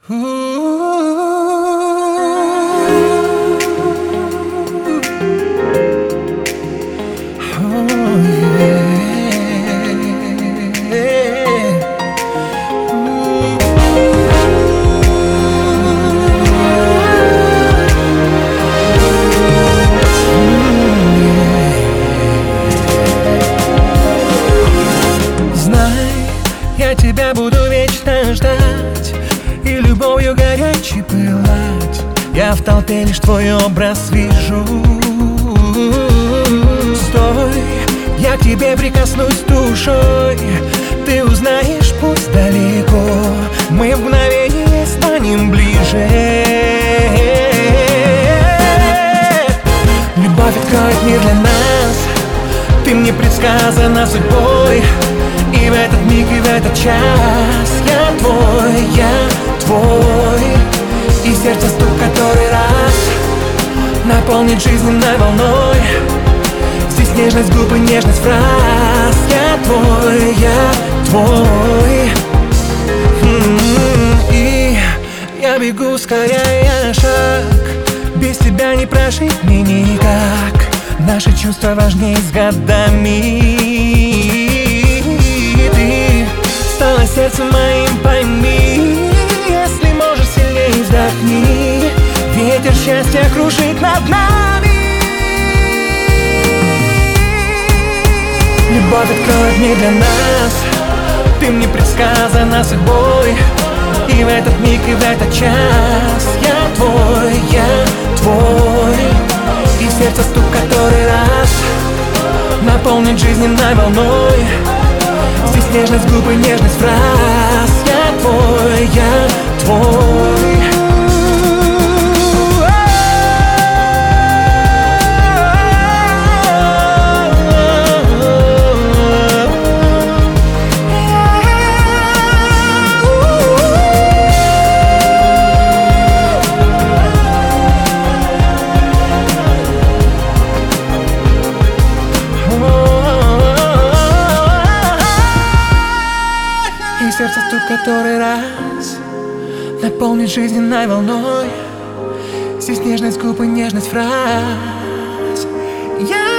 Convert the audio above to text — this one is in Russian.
Я тебя буду вечно ждать и любовью горячей пылать. Я в толпе лишь твой образ вижу. Стой, я к тебе прикоснусь душой. Ты узнаешь, пусть далеко, мы в мгновение станем ближе. Любовь откроет мир для нас. Ты мне предсказана судьбой. И в этот миг, и в этот час я твой, и сердце стук который раз наполнит жизненной волной. Здесь нежность губ и нежность фраз. Я твой, И я бегу, ускоряя шаг. Без тебя не прожить мне никак. Наши чувства важнее с годами. Стало сердцем моим, пойми. Если можешь, сильнее вздохни. Ветер счастья кружит над нами. Любовь откроет мир для нас. Ты мне предсказана судьбой. И в этот миг, и в этот час я твой, И сердце стук который раз наполнит жизненной волной. Здесь нежность губ и нежность фраз. Я твой, И сердце стук который раз наполнит жизненной волной. Здесь нежность губ и нежность фраз.